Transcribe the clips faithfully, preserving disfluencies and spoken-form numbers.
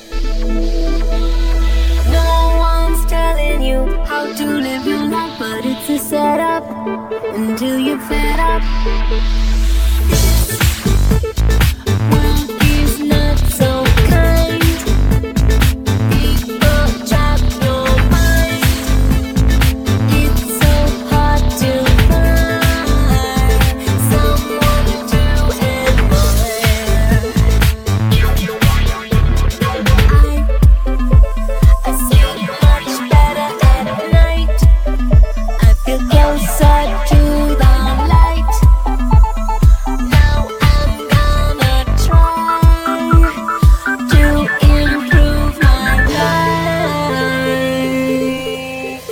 No one's telling you how to live your life, but it's a setup until you're fed up. World is not so kind. People trap your mind. It's so hard to find someone to admire. I, I sleep much better at night. I feel closer to the light. Now I'm gonna try to improve my life.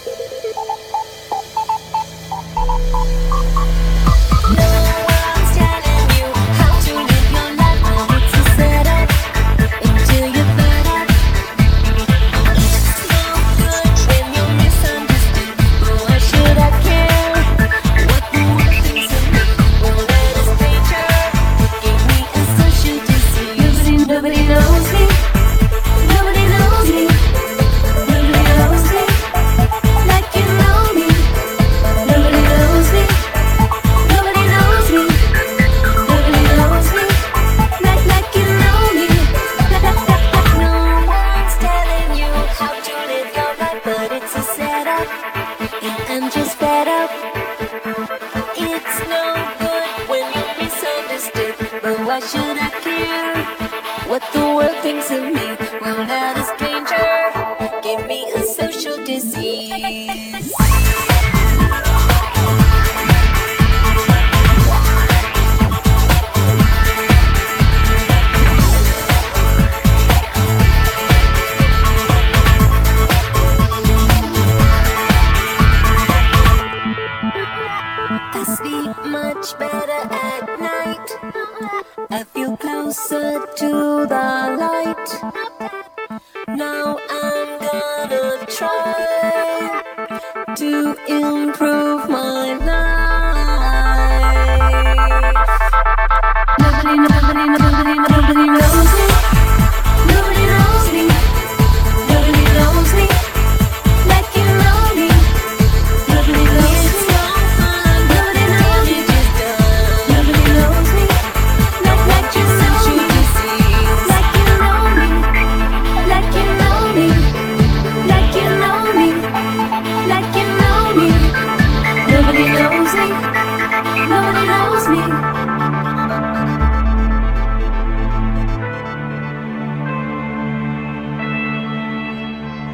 No one's telling you how to live your life, but it's a setup until you're fed up. It's no good when you're misunderstood, but why should I care what the world thinks of me? Well, that is nature gave me a social disease. Nobody, nobody knows me. Nobody knows me. Nobody knows me like you know me. Nobody knows me. Nobody knows me. Nobody knows me like like you know me. No one's telling you how to live your life, but it's a setup, and I'm just fed up. It's no good when you're misunderstood, but why should I care what the world thinks of me? Well, that is danger gave me a social disease. I sleep much better at night. I feel closer to the light. Now I'm gonna try to improve